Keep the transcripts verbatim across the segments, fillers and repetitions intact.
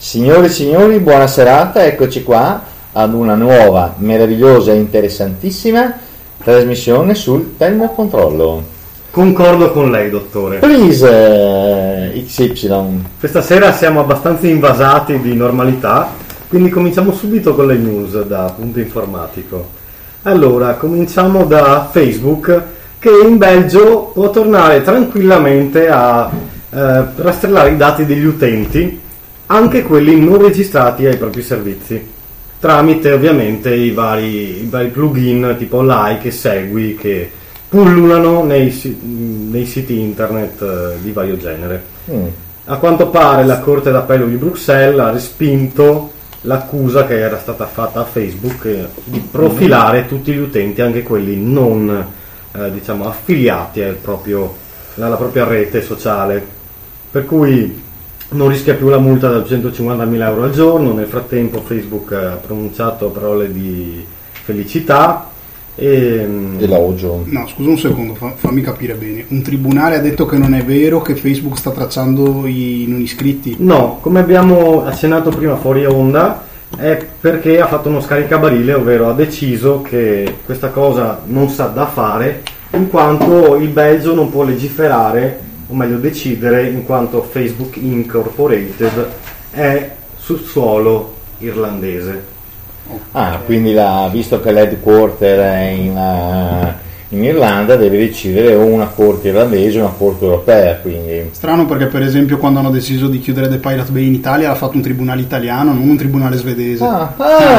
Signori e signori, buona serata, eccoci qua ad una nuova, meravigliosa e interessantissima trasmissione sul tema controllo. Concordo con lei, dottore. Please, uh, X Y. Questa sera siamo abbastanza invasati di normalità, quindi cominciamo subito con le news da punto informatico. Allora, cominciamo da Facebook, che in Belgio può tornare tranquillamente a eh, rastrellare i dati degli utenti, anche quelli non registrati ai propri servizi, tramite ovviamente i vari, i vari plugin tipo Like e Segui che pullulano nei, nei siti internet eh, di vario genere. Mm. A quanto pare la Corte d'Appello di Bruxelles ha respinto l'accusa che era stata fatta a Facebook eh, di profilare tutti gli utenti, anche quelli non eh, diciamo affiliati al proprio, alla propria rete sociale, per cui non rischia più la multa da centocinquantamila euro al giorno. Nel frattempo Facebook ha pronunciato parole di felicità e elogio. No, scusa un secondo, fammi capire bene. Un tribunale ha detto che non è vero che Facebook sta tracciando i non iscritti? No, come abbiamo accennato prima fuori onda, è perché ha fatto uno scaricabarile, ovvero ha deciso che questa cosa non sa da fare, in quanto il Belgio non può legiferare, o meglio decidere, in quanto Facebook Incorporated è sul suolo irlandese. Ah, quindi la, visto che l'headquarter è in, uh, in Irlanda, deve decidere o una corte irlandese o una corte europea. Quindi strano, perché per esempio quando hanno deciso di chiudere The Pirate Bay in Italia l'ha fatto un tribunale italiano, non un tribunale svedese. Ah,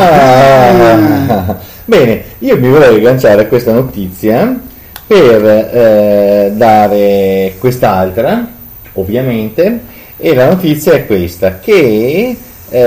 ah. Bene, io mi vorrei agganciare a questa notizia per eh, dare quest'altra, ovviamente, e la notizia è questa, che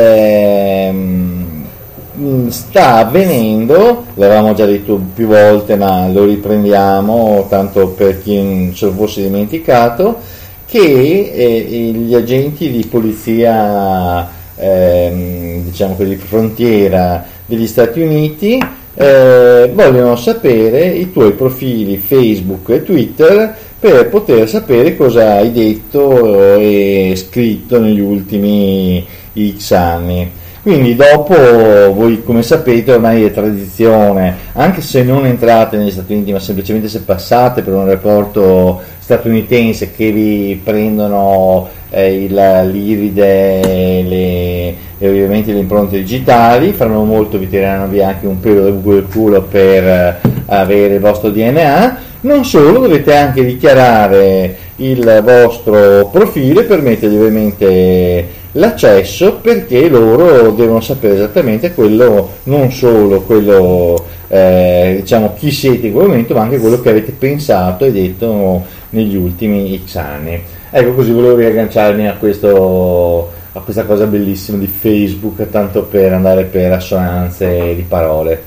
ehm, sta avvenendo, l'avevamo già detto più volte ma lo riprendiamo tanto per chi se lo fosse dimenticato, che eh, gli agenti di polizia ehm, diciamo quelli di frontiera degli Stati Uniti eh, vogliono sapere i tuoi profili Facebook e Twitter per poter sapere cosa hai detto e scritto negli ultimi X anni. Quindi dopo, voi come sapete ormai è tradizione, anche se non entrate negli Stati Uniti ma semplicemente se passate per un aeroporto statunitense, che vi prendono eh, il, l'iride le, e ovviamente le impronte digitali, faranno molto, vi tireranno via anche un pelo del culo per eh, avere il vostro D N A. Non solo, dovete anche dichiarare il vostro profilo e permettergli ovviamente l'accesso, perché loro devono sapere esattamente quello, non solo quello eh, diciamo chi siete in quel momento, ma anche quello che avete pensato e detto negli ultimi X anni. Ecco, così volevo riagganciarmi a questo, a questa cosa bellissima di Facebook, tanto per andare per assonanze di parole.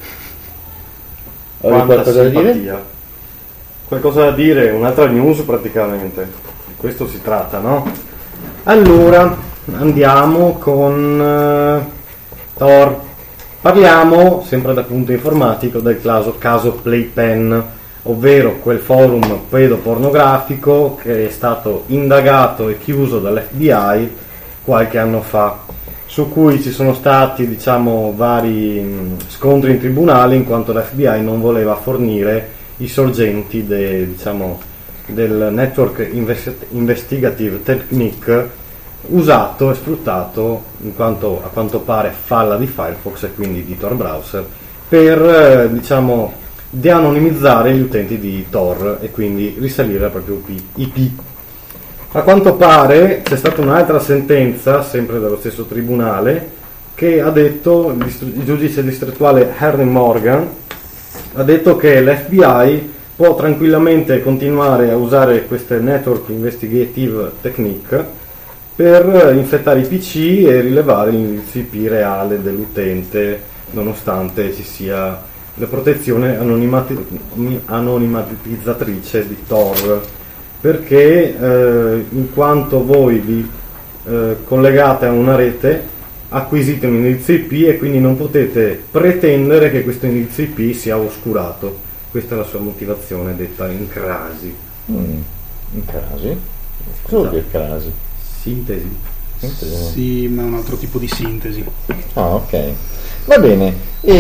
Hai qualcosa da dire? Qualcosa da dire, un'altra news praticamente, di questo si tratta, no? Allora, andiamo con uh, Tor. Parliamo, sempre da punto informatico, del caso, caso Playpen, ovvero quel forum pedopornografico che è stato indagato e chiuso dall'F B I qualche anno fa, su cui ci sono stati, diciamo, vari mh, scontri in tribunale, in quanto l'F B I non voleva fornire i sorgenti de, diciamo, del Network Invest- Investigative Technique usato e sfruttato, in quanto a quanto pare falla di Firefox e quindi di Tor browser, per eh, diciamo de-anonimizzare gli utenti di Tor e quindi risalire al proprio I P. A quanto pare c'è stata un'altra sentenza, sempre dallo stesso tribunale, che ha detto, il giudice distrettuale Henry Morgan ha detto che l'F B I può tranquillamente continuare a usare queste Network Investigative Technique per infettare i P C e rilevare l'indirizzo I P reale dell'utente, nonostante ci sia la protezione anonimati- anonimatizzatrice di Tor, perché eh, in quanto voi vi eh, collegate a una rete acquisite un indirizzo I P e quindi non potete pretendere che questo indirizzo I P sia oscurato. Questa è la sua motivazione, detta in crasi. Mm. In crasi? Cosa vuol dire crasi? Sintesi. Sintesi. Sì, ma è un altro tipo di sintesi. Ah, ok. Va bene.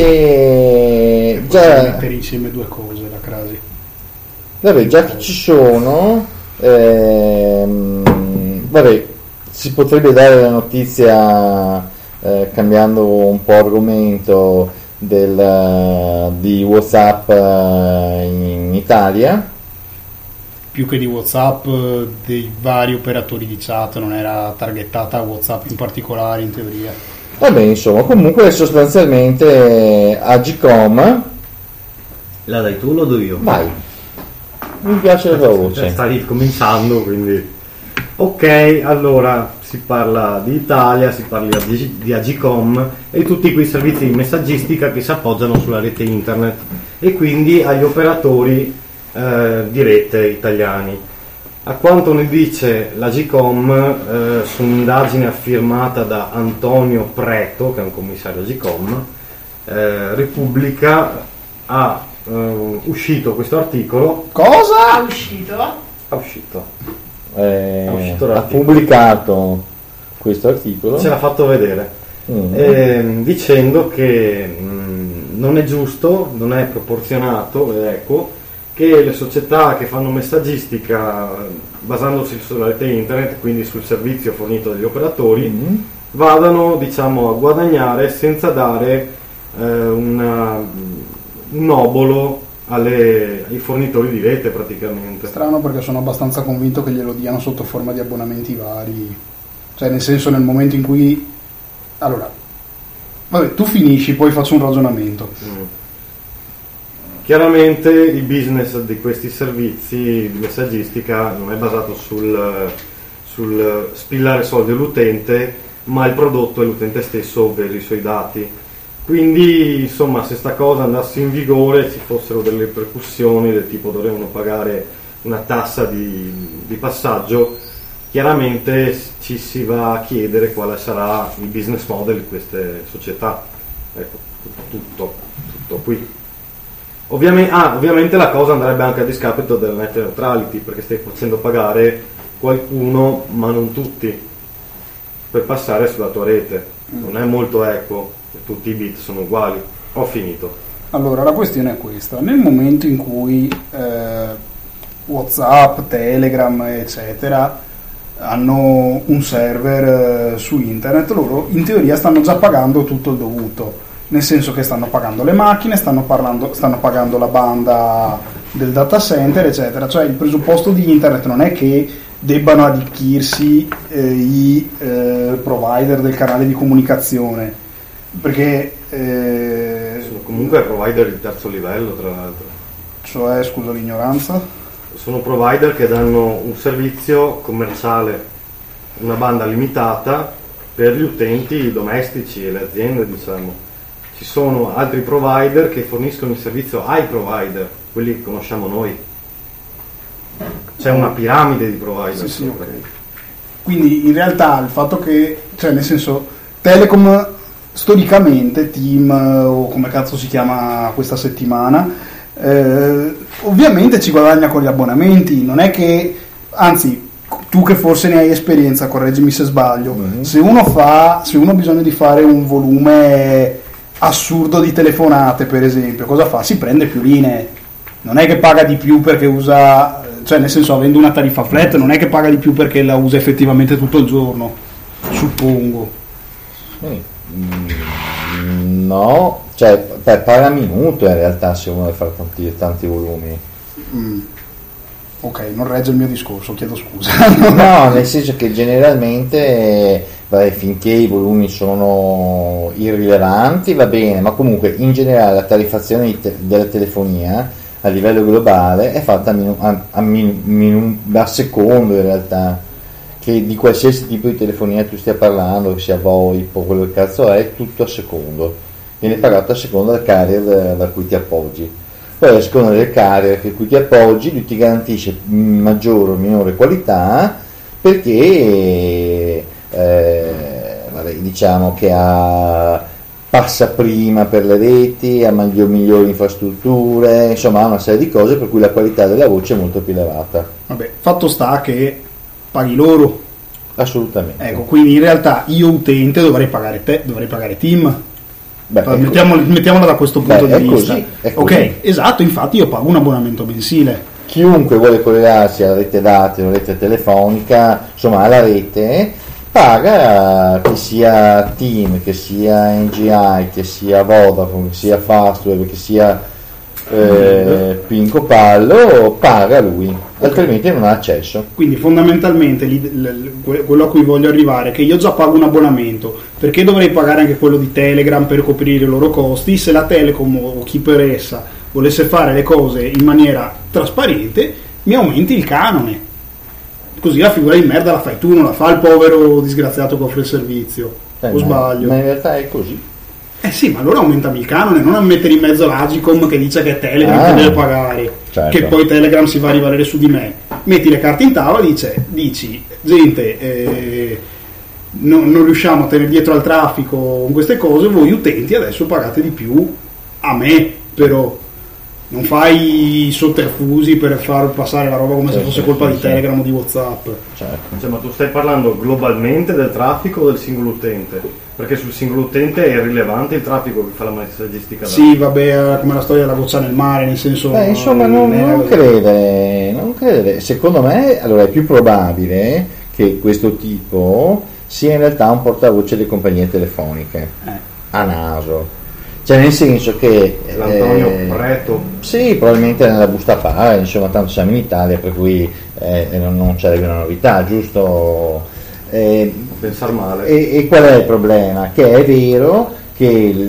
E Puoi già, mettere insieme due cose, la crasi. vabbè, già che ci sono, ehm, vabbè, si potrebbe dare la notizia, eh, cambiando un po' argomento, del, di WhatsApp eh, in Italia. Più che di WhatsApp, eh, dei vari operatori di chat, non era targettata a WhatsApp in particolare in teoria. Vabbè, insomma, comunque sostanzialmente Agicom, La dai tu o lo do io? vai, mi piace la tua Cioè, voce. stai cominciando, quindi ok. Allora si parla di Italia, si parla di, di Agicom e tutti quei servizi di messaggistica che si appoggiano sulla rete internet e quindi agli operatori eh, di rete italiani. A quanto ne dice l'Agicom, eh, su un'indagine affirmata da Antonio Preto, che è un commissario Agicom, eh, Repubblica ha eh, uscito questo articolo. Cosa? È uscito? Ha uscito. Eh, È uscito ha l'articolo. pubblicato questo articolo. Ce l'ha fatto vedere. Mm. Ehm, dicendo che mh, non è giusto, non è proporzionato ed equo che le società che fanno messaggistica eh, basandosi sulla rete internet, quindi sul servizio fornito dagli operatori, Mm. vadano, diciamo, a guadagnare senza dare eh, una- un obolo alle- ai fornitori di rete praticamente. Strano, perché sono abbastanza convinto che glielo diano sotto forma di abbonamenti vari. Cioè, nel senso, nel momento in cui... Allora, vabbè, tu finisci, poi faccio un ragionamento. Mm. Chiaramente il business di questi servizi di messaggistica non è basato sul, sul spillare soldi all'utente, ma il prodotto è l'utente stesso, ovvero i suoi dati. Quindi, insomma, se sta cosa andasse in vigore, ci fossero delle ripercussioni del tipo dovevano pagare una tassa di, di passaggio, chiaramente ci si va a chiedere quale sarà il business model di queste società. Ecco, tutto, tutto qui. Ovviamente, ah, ovviamente la cosa andrebbe anche a discapito del net neutrality, perché stai facendo pagare qualcuno, ma non tutti, per passare sulla tua rete. Non è molto equo, tutti i bit sono uguali. Ho finito. Allora, la questione è questa. Nel momento in cui eh, WhatsApp, Telegram, eccetera, hanno un server eh, su internet, loro in teoria stanno già pagando tutto il dovuto. Nel senso che stanno pagando le macchine, stanno, parlando, stanno pagando la banda del data center, eccetera. Cioè il presupposto di internet non è che debbano arricchirsi eh, i eh, provider del canale di comunicazione, perché eh, Sono comunque provider di terzo livello, tra l'altro. cioè, scusa l'ignoranza, Sono provider che danno un servizio commerciale, una banda limitata per gli utenti domestici e le aziende, diciamo. Ci sono altri provider che forniscono il servizio ai provider, quelli che conosciamo noi. C'è una piramide di provider. sì, sì, ok. Quindi in realtà il fatto che, cioè nel senso, Telecom storicamente, Team o come cazzo si chiama questa settimana, eh, ovviamente ci guadagna con gli abbonamenti, non è che, anzi, tu che forse ne hai esperienza, correggimi se sbaglio, Mhm. se uno fa, se uno ha bisogno di fare un volume assurdo di telefonate, per esempio, cosa fa? Si prende più linee, non è che paga di più perché usa, cioè nel senso, avendo una tariffa flat non è che paga di più perché la usa effettivamente tutto il giorno, suppongo. Mm, no, cioè per paga minuto in realtà se uno deve fare tanti, tanti volumi. Mm. Ok, non regge il mio discorso, chiedo scusa. No, nel senso che generalmente, eh, vabbè, finché i volumi sono irrilevanti va bene, ma comunque in generale la tariffazione di te- della telefonia a livello globale è fatta a, minu- a, a minu- minu- a secondo in realtà, che di qualsiasi tipo di telefonia tu stia parlando, che sia VoIP o quello che cazzo è, tutto a secondo, viene pagato a seconda del carrier da, da cui ti appoggi. Poi a seconda del carrier che cui ti appoggi lui ti garantisce maggiore o minore qualità, perché eh, vabbè, diciamo che ha, passa prima per le reti, ha meglio, migliori infrastrutture, insomma ha una serie di cose per cui la qualità della voce è molto più elevata. Vabbè, fatto sta che paghi loro. Assolutamente. Ecco, quindi in realtà io utente dovrei pagare te, dovrei pagare Team. Beh, ecco. Mettiamolo, mettiamola da questo punto Beh, di è vista. così, è così. Ok, esatto, infatti io pago un abbonamento mensile. Chiunque vuole collegarsi alla rete dati, alla rete telefonica, insomma alla rete, paga, che sia Team, che sia N G I, che sia Vodafone, che sia Fastweb, che sia eh, Pinco Pallo, paga lui, altrimenti non ha accesso. Quindi fondamentalmente li- l- l- quello a cui voglio arrivare è che io già pago un abbonamento, perché dovrei pagare anche quello di Telegram per coprire i loro costi? Se la Telecom o chi per essa volesse fare le cose in maniera trasparente, mi aumenti il canone, così la figura di merda la fai tu, non la fa il povero disgraziato che offre il servizio. Eh, o ma- sbaglio? Ma in realtà è così. Eh sì, ma allora aumentami il canone, non a mettere in mezzo l'Agicom che dice che è Telegram Ah, che deve pagare, certo. che poi Telegram si va a rivalere su di me. Metti le carte in tavola e dice, dici, gente, eh, no- non riusciamo a tenere dietro al traffico con queste cose, voi utenti adesso pagate di più a me, però non fai sotterfusi per far passare la roba come Sì, se fosse sì, colpa sì, di sì. Telegram o di WhatsApp. Certo. Cioè, ma tu stai parlando globalmente del traffico o del singolo utente? Perché sul singolo utente è irrilevante il traffico che fa la messaggistica. Sì, vabbè, come la storia della goccia nel mare, nel senso... Beh, insomma, non, è- non credere, non credere. Secondo me, allora, è più probabile che questo tipo sia in realtà un portavoce delle compagnie telefoniche Eh. a naso. Cioè, nel senso che L'Antonio eh, Preto. sì, probabilmente nella busta paga, insomma, tanto siamo in Italia, per cui eh, non, non c'è una novità, giusto? Eh, Pensar male. e, e qual è il problema? Che è vero che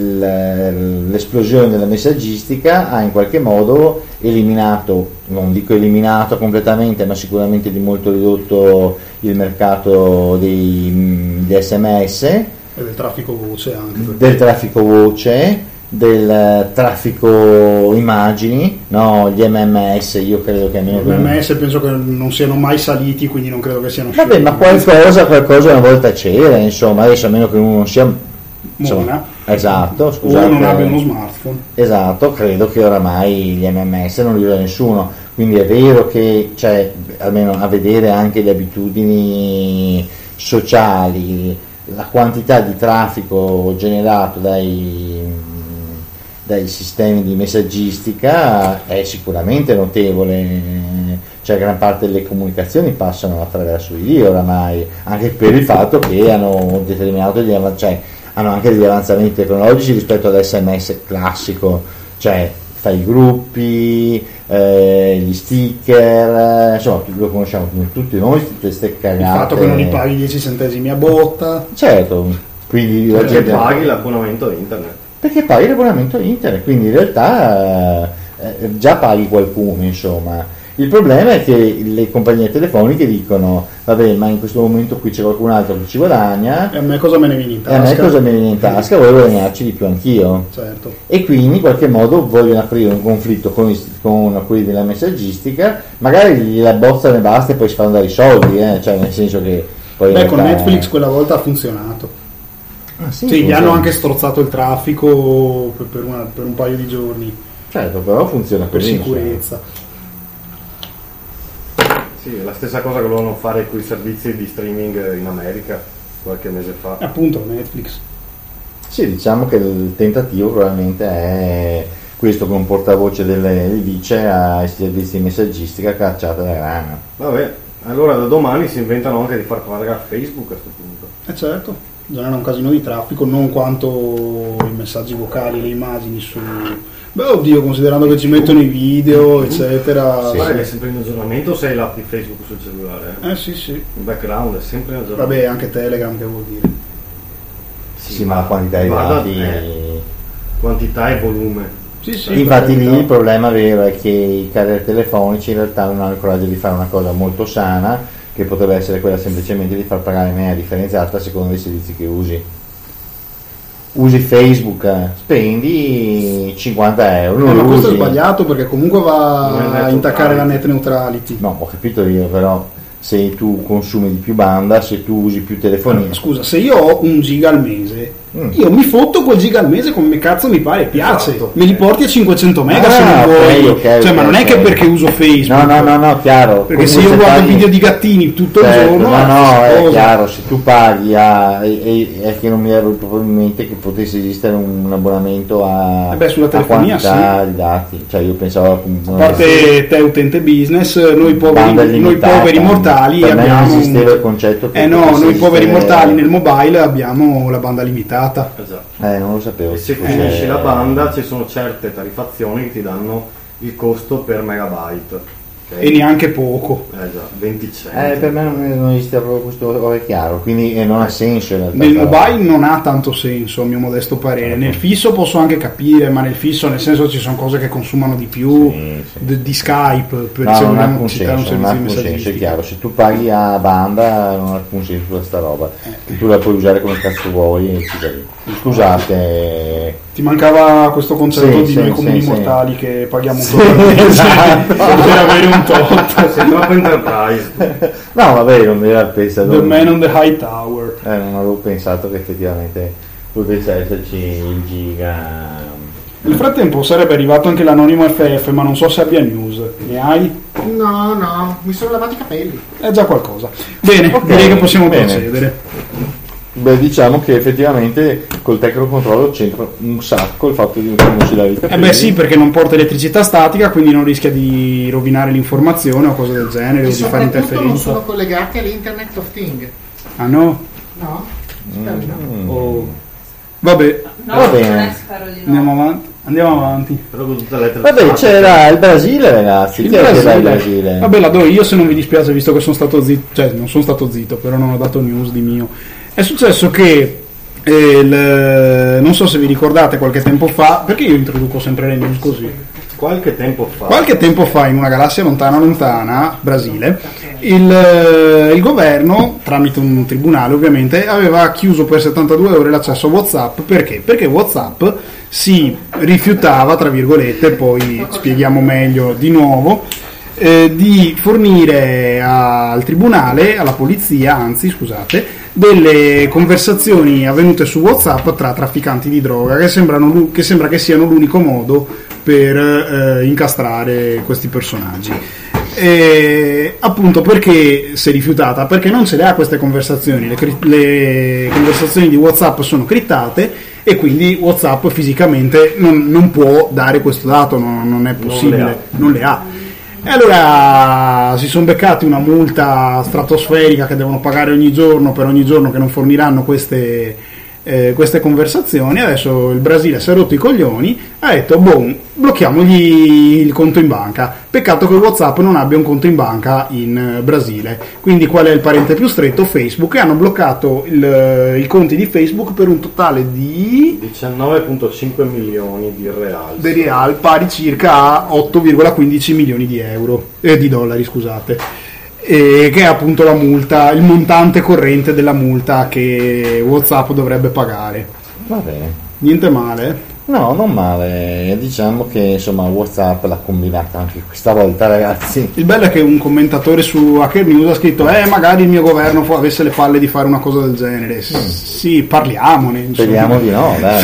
il- l'esplosione della messaggistica ha in qualche modo eliminato, non dico eliminato completamente, ma sicuramente di molto ridotto il mercato dei, degli sms, E del traffico voce anche. perché- del traffico voce, del traffico immagini, no, gli M M S io credo che almeno I M M S penso che non siano mai saliti, quindi non credo che siano vabbè, scesi. ma qualcosa, qualcosa una volta c'era, insomma, adesso a meno che uno non sia insomma, Mona. esatto, O scusate, non abbia uno smartphone. esatto, credo che oramai gli M M S non li usa nessuno, quindi è vero che c'è, almeno a vedere anche le abitudini sociali, la quantità di traffico generato dai dai sistemi di messaggistica è sicuramente notevole, cioè gran parte delle comunicazioni passano attraverso di lì oramai, anche per il fatto che hanno determinato degli avanz- cioè, hanno anche degli avanzamenti tecnologici rispetto all'esse emme esse classico, cioè fai i gruppi, eh, gli sticker, eh, insomma lo conosciamo tutti noi, tutte queste cagate. Il fatto che non li paghi dieci centesimi a botta. Certo, quindi la Perché gente- paghi l'abbonamento internet. perché paghi l'abbonamento internet, quindi in realtà eh, già paghi qualcuno, insomma. Il problema è che le compagnie telefoniche dicono vabbè, ma in questo momento qui c'è qualcun altro che ci guadagna E a me cosa me ne viene in e a me tasca? cosa mi viene in tasca, voglio guadagnarci di più anch'io. Certo. E quindi in qualche modo vogliono aprire un conflitto con, i- con quelli della messaggistica, magari la bozzano e basta e poi si fanno dare i soldi, eh, cioè nel senso che poi in Beh, con realtà- Netflix quella volta ha funzionato. Ah, sì, Sì, gli funziona. hanno anche strozzato il traffico per, per una- per un paio di giorni, Certo, però funziona per così. sicurezza. Sì, è la stessa cosa che volevano fare con i servizi di streaming in America qualche mese fa. E appunto Netflix. Sì, diciamo che il tentativo probabilmente è questo con un portavoce delle dice ai servizi di messaggistica cacciata da rana. Vabbè, allora da domani si inventano anche di far pagare Facebook a questo punto. E certo, genera un casino di traffico, non quanto i messaggi vocali, le immagini su... Beh, oddio, considerando che ci mettono i video, eccetera... Sì. Guarda che è sempre in aggiornamento se hai l'app di Facebook sul cellulare. eh. Eh sì, sì. Il background è sempre in aggiornamento. Vabbè, anche Telegram, che vuol dire? Sì, ma la quantità di guarda, dati... eh, quantità e volume. Sì, sì. Infatti per lì carità. il problema vero è che i carrier telefonici in realtà non hanno il coraggio di fare una cosa molto sana, che potrebbe essere quella semplicemente di far pagare in maniera differenziata a seconda dei servizi che usi. Usi Facebook, spendi cinquanta euro, Eh, non ma lo questo è usi. sbagliato perché comunque Non va è net a intaccare la neutrality. net neutrality. No, ho capito io, però se tu consumi di più banda, se tu usi più telefonini, Scusa, se io ho un giga al mese Mm. Io mi fotto quel giga al mese come cazzo mi pare, piace. Esatto. Me li porti a cinquecento mega ah, se non vuoi. Okay, okay, cioè, okay, ma non è okay. che perché uso Facebook. No, no, no, no, chiaro. Perché se io guardo video di gattini tutto certo, il giorno. No, no, è cosa. chiaro, se tu paghi a, e, è che non mi ero proprio in mente che potesse esistere un, un abbonamento a, eh beh, sulla a telefonia, quantità sì. di dati. Cioè io pensavo a parte te utente business, noi poveri, noi poveri mortali per me abbiamo non esisteva un... il concetto che eh no, noi poveri esistere... mortali nel mobile abbiamo la banda limitata. Esatto. Eh, non lo sapevo. E se Cos'è... finisci la banda ci sono certe tariffazioni che ti danno il costo per megabyte. Okay? E neanche poco. Eh già, venti centi. Eh, per me non, non esiste proprio questo, è chiaro, quindi eh, non ha senso in realtà. Nel mobile non ha tanto senso, a mio modesto parere. Nel fisso posso anche capire, ma nel fisso, nel senso, ci sono cose che consumano di più, sì, sì. Di, di Skype, per no, se non ha vogliamo alcun citare un senso, non ha servizio di alcun senso, è messaggistica. chiaro. Se tu paghi a banda non ha alcun senso questa roba. Eh. Tu la puoi usare come cazzo vuoi e scusate. Ti mancava questo concetto Sì, di sì, noi comuni sì, mortali sì. che paghiamo un Sì, po' per esatto. per avere un tot. Sei troppo enterprise. No, vabbè, non mi era pensato. The man on the high tower. Eh, non avevo pensato che effettivamente potesse esserci il giga. Nel frattempo sarebbe arrivato anche l'anonimo F F, ma non so se abbia news. Ne hai? No, no, mi sono lavati i capelli. È già qualcosa. Bene, Ok, direi che possiamo bene. procedere. Beh, diciamo che effettivamente col tecnocontrollo c'entra un sacco il fatto di conoscere la vita. Eh beh sì, perché non porta elettricità statica, quindi non rischia di rovinare l'informazione o cose del genere, E o di fare soprattutto non interferenza. sono collegati all'Internet of Things. Ah no? No? Spero di no. Mm. Oh. Vabbè, No, Va non bene. è, spero di no. andiamo avanti. Andiamo avanti. Però con tutte le lettere Vabbè, fatte. c'era il Brasile, ragazzi. Il Chi è che era il Brasile. Brasile? Vabbè, la do io se non vi dispiace, visto che sono stato zitto, cioè non sono stato zitto, però non ho dato news di mio. È successo che eh, il- non so se vi ricordate qualche tempo fa, perché io introduco sempre le news così. Qualche tempo fa. Qualche tempo fa, in una galassia lontana lontana, Brasile, il, eh, il governo, tramite un tribunale ovviamente, aveva chiuso per settantadue ore l'accesso a WhatsApp. Perché? Perché WhatsApp si rifiutava, tra virgolette, poi spieghiamo meglio di nuovo, eh, di fornire al tribunale, alla polizia, anzi scusate, delle conversazioni avvenute su WhatsApp tra trafficanti di droga, che, sembrano, l'u- che sembra che siano l'unico modo per eh, incastrare questi personaggi. E, appunto, perché si è rifiutata? Perché non ce le ha queste conversazioni, le, cri- le conversazioni di WhatsApp sono criptate e quindi WhatsApp fisicamente non, non può dare questo dato, non, non è possibile, non le ha. E allora si sono beccati una multa stratosferica che devono pagare ogni giorno per ogni giorno che non forniranno queste, eh, queste conversazioni. Adesso il Brasile si è rotto i coglioni, ha detto boh, blocchiamogli il conto in banca. Peccato che WhatsApp non abbia un conto in banca in eh, Brasile. Quindi qual è il parente più stretto? Facebook. E hanno bloccato il, i conti di Facebook per un totale di diciannove virgola cinque milioni di reali. di real, pari circa a otto virgola quindici milioni di euro, eh, di dollari scusate, e che è appunto la multa, il montante corrente della multa che WhatsApp dovrebbe pagare. Va bene. Niente male. No, non male. Diciamo che insomma WhatsApp l'ha combinata anche questa volta, ragazzi. Il bello è che un commentatore su Hacker News ha scritto eh magari il mio governo fu- avesse le palle di fare una cosa del genere. S- sì, parliamone, insomma. Speriamo di no, dai.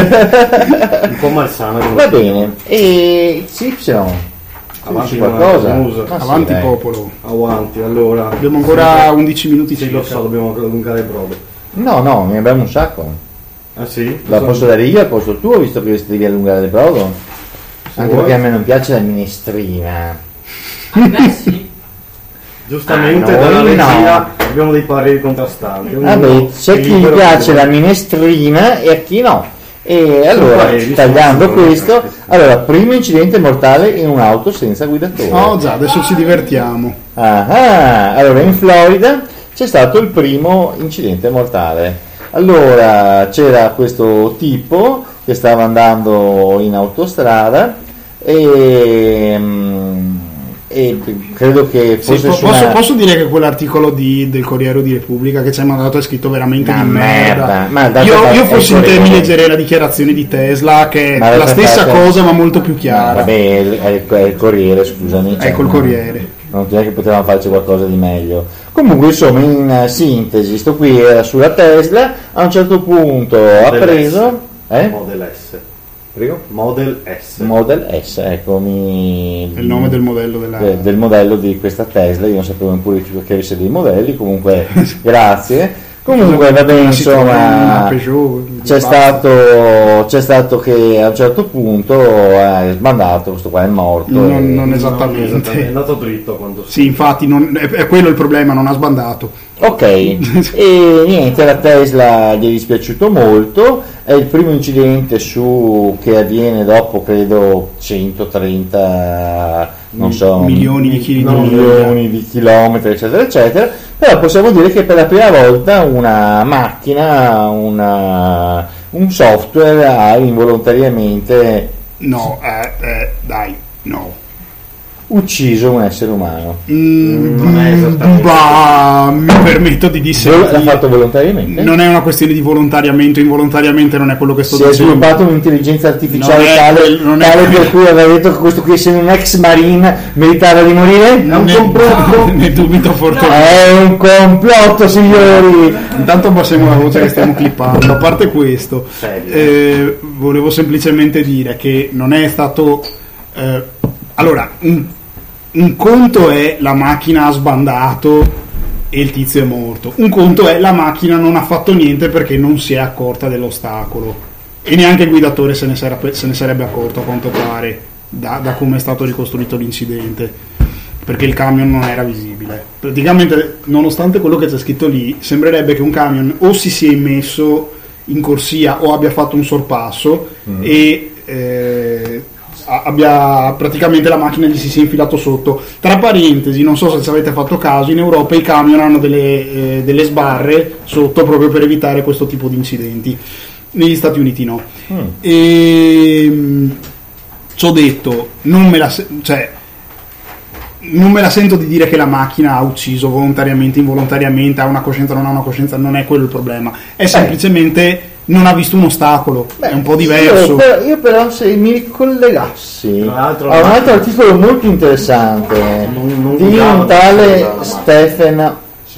Un po' malsana. come Va si bene. E sì, siamo. Avanti Dici con qualcosa? la news. Ma sì, Avanti dai. popolo. chiama. Avanti, allora. Abbiamo ancora undici minuti Sì, lo circa. so, dobbiamo allungare le prove. No, no, ne abbiamo un sacco. Ah sì? La Cosa- posso dare io al posto tuo, visto che devi allungare le prove? Anche vuoi. perché a me non piace la minestrina. Ah, beh, sì. Giustamente Ah, dalla noi no. regia abbiamo dei pareri contrastanti. Ognuno Vabbè, c'è è chi gli libero piace di- la minestrina e a chi no. E allora, pareri, tagliando sono- questo, allora, primo incidente mortale in un'auto senza guidatore. Oh già, adesso ci divertiamo. Ah, ah, allora in Florida c'è stato il primo incidente mortale. Allora c'era questo tipo che stava andando in autostrada e, mm, e credo che Sì, fosse po- su posso, una... posso dire che quell'articolo di- del Corriere di Repubblica che ci hai mandato è scritto veramente Una di merda. merda. Ma d'altra io, parte io è fossi il in te mi Corriere. leggerei la dichiarazione di Tesla che è Ma la d'altra stessa parte- cosa ma molto più chiara. Vabbè, è il, è il Corriere, scusami. cioè, Ecco il non- Corriere. Non è che potevamo farci qualcosa di meglio. Comunque, insomma, in sintesi, sto qui era sulla Tesla, a un certo punto ha Model preso... Eh? Model S. Prego? Model S. Model S, ecco, mi... È il nome del modello della... de- del modello di questa Tesla, io non sapevo neppure che avesse dei modelli, comunque grazie. Comunque va bene, Una Citroën, una insomma, Peugeot, c'è basta. stato, c'è stato che a un certo punto è sbandato, questo qua è morto. Non- e- non Non esattamente. esattamente, è andato dritto quando Sì, infatti non- è, è quello il problema, non ha sbandato. Ok, e niente, la Tesla gli è dispiaciuto molto, è il primo incidente su che avviene dopo credo centotrenta non so, milioni di chili no, di milioni di chilometri eccetera eccetera, però possiamo dire che per la prima volta una macchina, una, un software ha involontariamente No, eh, eh, dai, no. ucciso un essere umano. Mm, Non è esattamente bah, mi permetto di L'ha dissentire. fatto volontariamente? Non è una questione di volontariamente o involontariamente, non è quello che sto Si è dicendo. sviluppato un'intelligenza artificiale Non è tale, quel- non è tale quel- per cui aveva detto che questo qui, essendo un ex marine, meritava di morire? È un Ne, complotto? ne dubito fortemente. È un complotto, signori! Intanto abbassiamo la voce che stiamo clippando. A parte questo, Serio? eh, volevo semplicemente dire che non è stato. eh, allora, un, un conto è la macchina ha sbandato e il tizio è morto. Un conto è la macchina non ha fatto niente perché non si è accorta dell'ostacolo. E neanche il guidatore se ne, sarebbe, se ne sarebbe accorto, a quanto pare, da, da come è stato ricostruito l'incidente. Perché il camion non era visibile. Praticamente, nonostante quello che c'è scritto lì, sembrerebbe che un camion o si sia immesso in corsia o abbia fatto un sorpasso e eh, a- abbia praticamente la macchina gli si sia infilato sotto. Tra parentesi, non so se ci avete fatto caso, in Europa i camion hanno delle, eh, delle sbarre sotto proprio per evitare questo tipo di incidenti. Negli Stati Uniti no. Mm. E ci ho detto, non me la se- cioè non me la sento di dire che la macchina ha ucciso volontariamente, involontariamente, ha una coscienza, non ha una coscienza, non è quello il problema, è semplicemente non ha visto un ostacolo, Beh, è un po' diverso. Io però, io però se mi ricollegassi Tra l'altro, a un la altro articolo molto interessante Non- non di usava un tale la- Stephen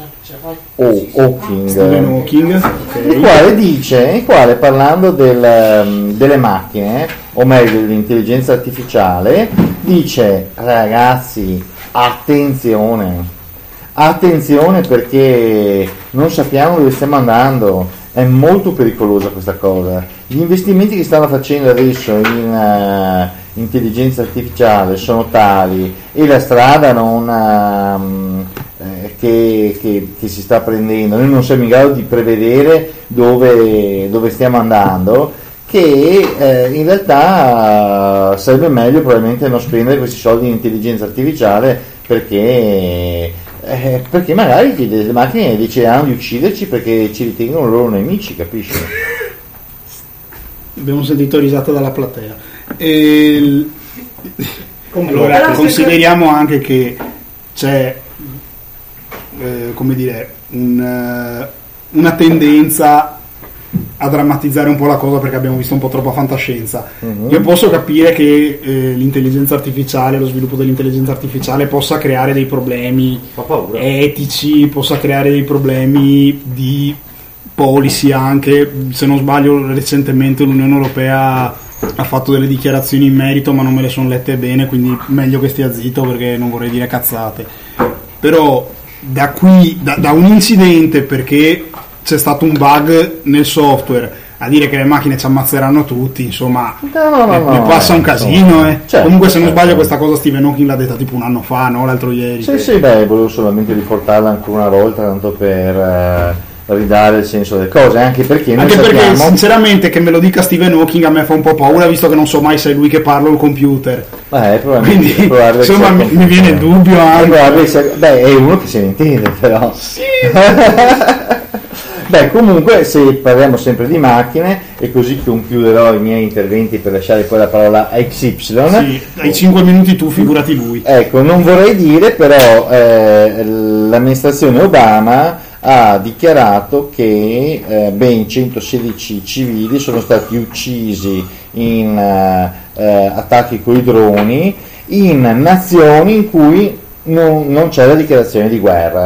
O- Hawking, Stephen Hawking, il ok. quale dice, il quale parlando del, um, delle macchine, o meglio dell'intelligenza artificiale, dice ragazzi attenzione, attenzione perché non sappiamo dove stiamo andando, è molto pericolosa questa cosa. Gli investimenti che stanno facendo adesso in uh, intelligenza artificiale sono tali e la strada non... um, eh, che, che, che si sta prendendo, noi non siamo in grado di prevedere dove, dove stiamo andando, che eh, in realtà eh, sarebbe meglio probabilmente non spendere questi soldi in intelligenza artificiale perché, eh, perché magari le macchine decideranno di ucciderci perché ci ritengono loro nemici, capisci? Abbiamo sentito risata dalla platea. E il- Complotto. allora, Però se- consideriamo anche che c'è eh, come dire un, eh, una tendenza a drammatizzare un po' la cosa perché abbiamo visto un po' troppa fantascienza. Mhm. Io posso capire che eh, l'intelligenza artificiale, lo sviluppo dell'intelligenza artificiale possa creare dei problemi Fa paura. etici, possa creare dei problemi di policy anche. Se non sbaglio recentemente l'Unione Europea ha fatto delle dichiarazioni in merito ma non me le sono lette bene, quindi meglio che stia zitto perché non vorrei dire cazzate. Però da qui, da, da un incidente perché c'è stato un bug nel software a dire che le macchine ci ammazzeranno tutti, insomma, No, no, no, ne, no, ne passa eh, un casino, eh. certo, Comunque se non certo. sbaglio questa cosa Stephen Hawking l'ha detta tipo un anno fa, no? L'altro ieri. Sì, sì, beh, volevo solamente riportarla ancora una volta, tanto per eh, ridare il senso delle cose, anche perché noi Anche perché sappiamo... sinceramente che me lo dica Stephen Hawking a me fa un po' paura, visto che non so mai se è lui che parla o il computer. Eh, probabilmente- Quindi probabile che insomma sia mi, il mi viene il computer. dubbio È anche. probabile che sia- beh, è uno che se ne intende però. Beh, comunque se parliamo sempre di macchine e così concluderò i miei interventi per lasciare poi la parola a X Y. Sì, ai cinque minuti tu, figurati lui. Ecco, non vorrei dire però eh, l'amministrazione Obama ha dichiarato che eh, ben centosedici civili sono stati uccisi in eh, eh, attacchi con i droni in nazioni in cui non, non c'è la dichiarazione di guerra.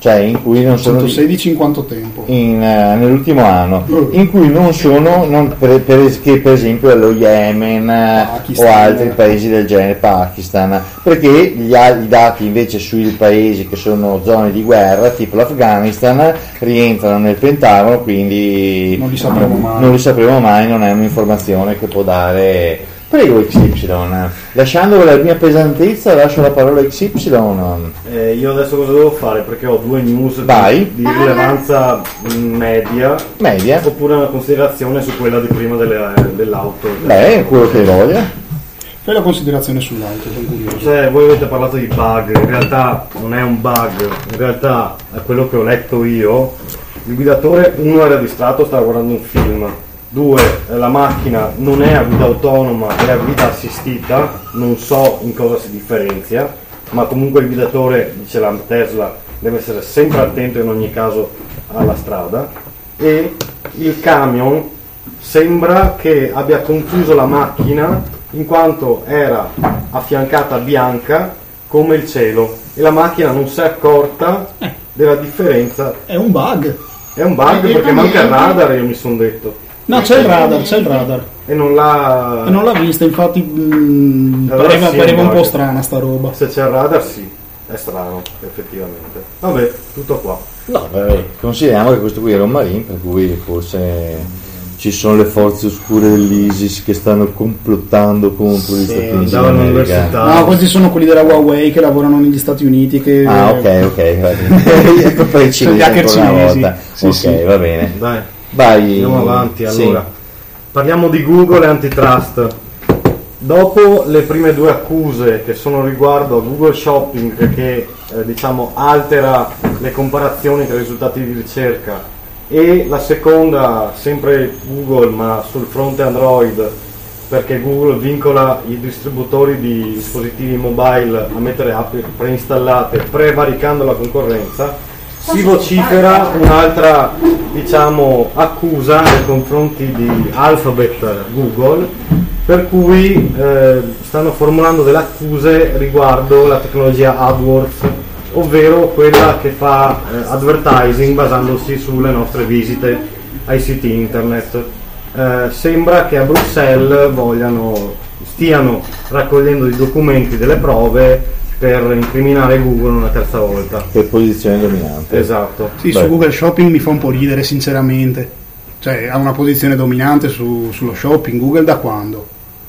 cioè in cui non sono centosedici in quanto tempo? in, uh, nell'ultimo anno, in cui non sono non per, per, che per esempio lo Yemen Pakistan, o altri paesi del genere, Pakistan, perché gli, i dati invece sui paesi che sono zone di guerra tipo l'Afghanistan rientrano nel Pentagono, quindi Non li sapremo mai. non li sapremo mai, non è un'informazione che può dare. Prego X Y, lasciando la mia pesantezza lascio la parola a X Y. Eh, io adesso cosa devo fare? Perché ho due news di, Vai. di rilevanza media, Media? oppure una considerazione su quella di prima delle, dell'auto. Beh, quello che voglia. Fai la considerazione sull'auto, sono curioso. Cioè, voi avete parlato di bug, in realtà non è un bug, in realtà è quello che ho letto io. Il guidatore, uno, era distratto, stava guardando un film. Due, la macchina non è a guida autonoma, è a guida assistita, non so in cosa si differenzia, ma comunque il guidatore, dice la Tesla, deve essere sempre attento in ogni caso alla strada. E il camion sembra che abbia confuso la macchina in quanto era affiancata bianca come il cielo e la macchina non si è accorta della differenza. È un bug. È un bug perché manca il radar, io mi sono detto. No, c'è il radar, c'è il radar. E non l'ha. E non l'ha vista, infatti mh, Allora pareva, sì, pareva un guarda. po' strana sta roba. Se c'è il radar sì, è strano, effettivamente. Vabbè, tutto qua. No, vabbè, consideriamo che questo qui era un marine, per cui forse ci sono le forze oscure dell'ISIS che stanno complottando contro gli Sì, Stati Uniti andava d'America. all'università. No, questi sono quelli della Huawei che lavorano negli Stati Uniti che... Ah, ok, ok, va bene. Ecco per i Sono gli cinesi hacker ancora una cinesi. volta. Sì, ok, sì. va bene. Dai, Vai. andiamo avanti Sì. allora. Parliamo di Google e antitrust. Dopo le prime due accuse che sono riguardo a Google Shopping che eh, diciamo altera le comparazioni tra i risultati di ricerca e la seconda sempre Google ma sul fronte Android perché Google vincola i distributori di dispositivi mobile a mettere app preinstallate prevaricando la concorrenza, si vocifera un'altra diciamo accusa nei confronti di Alphabet Google, per cui eh, stanno formulando delle accuse riguardo la tecnologia AdWords, ovvero quella che fa eh, advertising basandosi sulle nostre visite ai siti internet. Eh, sembra che a Bruxelles vogliano, stiano raccogliendo i documenti delle prove per incriminare Google una terza volta. Per posizione dominante. Esatto. Sì, Beh. su Google Shopping mi fa un po' ridere sinceramente. Cioè, ha una posizione dominante su- sullo shopping. Google da quando?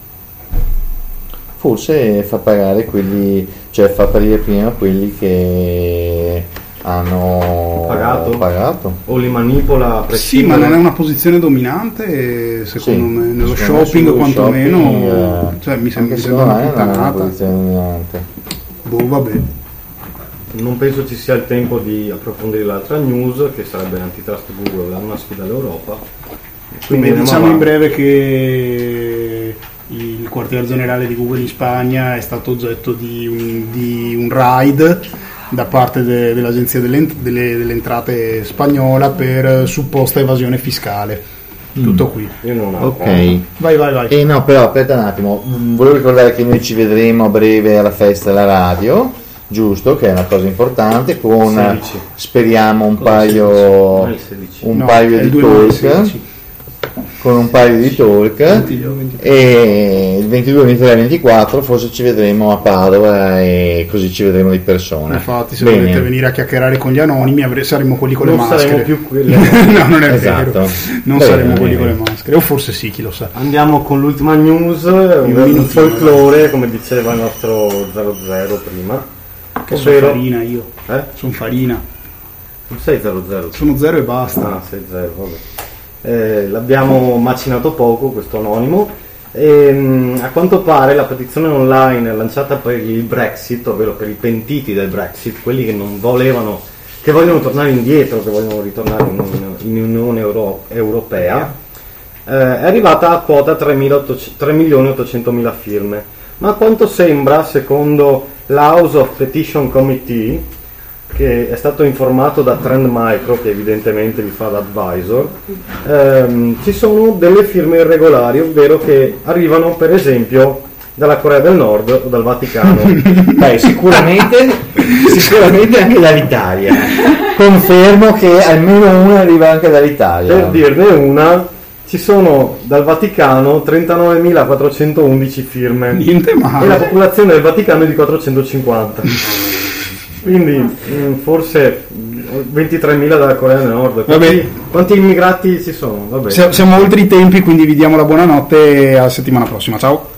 Forse fa pagare quelli, cioè fa apparire prima quelli che hanno Pagato? pagato. O li manipola a Sì, prescindere. ma non è una posizione dominante, secondo Sì, me, nello secondo me shopping sullo quantomeno, shopping, eh, cioè mi sembra, anche mi sembra secondo una me non è una puttanata. posizione dominante. Boh, vabbè. Non penso ci sia il tempo di approfondire l'altra news, che sarebbe l'antitrust Google, da una sfida all'Europa. Quindi Beh, andiamo diciamo in avanti. breve che il quartier generale di Google in Spagna è stato oggetto di un, di un raid da parte de- dell'agenzia delle, ent- delle- delle entrate spagnola per supposta evasione fiscale. Tutto qui. Io non ho. Ok. Vai, vai, vai. E no, però aspetta un attimo, Mm, volevo ricordare che noi ci vedremo a breve alla festa della radio, giusto, che è una cosa importante, con sedici. speriamo un Cosa paio, Non è il sedici. un No, paio è il di duemilasedici. talk, con un paio di talk, ventidue, ventitré. e il ventidue, ventitré, ventiquattro forse ci vedremo a Padova e così ci vedremo di persona. Infatti, se Bene. volete venire a chiacchierare con gli anonimi, avre- saremo quelli con Non le maschere. saremo più quelli. No, non è Esatto. vero. Non Bene, saremo quelli bene. con le maschere, o forse sì, chi lo sa. Andiamo con l'ultima news, un, minutino. un folklore, come diceva il nostro zero zero prima. Che sono Ovvero, farina io. eh? Sono farina. Non sei zero zero? Sono zero e basta. Ah, sei zero, vabbè. Eh, l'abbiamo macinato poco questo anonimo. E, mh, a quanto pare la petizione online lanciata per il Brexit, ovvero per i pentiti del Brexit, quelli che non volevano, che vogliono tornare indietro, che vogliono ritornare in, in Unione Euro- Europea, eh, è arrivata a quota tre milioni ottocentomila firme. Ma a quanto sembra, secondo l'House of Petition Committee, che è stato informato da Trend Micro, che evidentemente li fa da advisor, ehm, ci sono delle firme irregolari, ovvero che arrivano per esempio dalla Corea del Nord o dal Vaticano. Beh, sicuramente, sicuramente anche dall'Italia. Confermo che almeno una arriva anche dall'Italia. Per dirne una, ci sono dal Vaticano trentanovemilaquattrocentoundici firme. Niente E la male. popolazione del Vaticano è di quattrocentocinquanta. Quindi mh, forse ventitremila dalla Corea del Nord. Quanti, Vabbè. quanti immigrati ci sono? Vabbè. Siamo oltre i tempi, quindi vi diamo la buonanotte e alla settimana prossima. Ciao.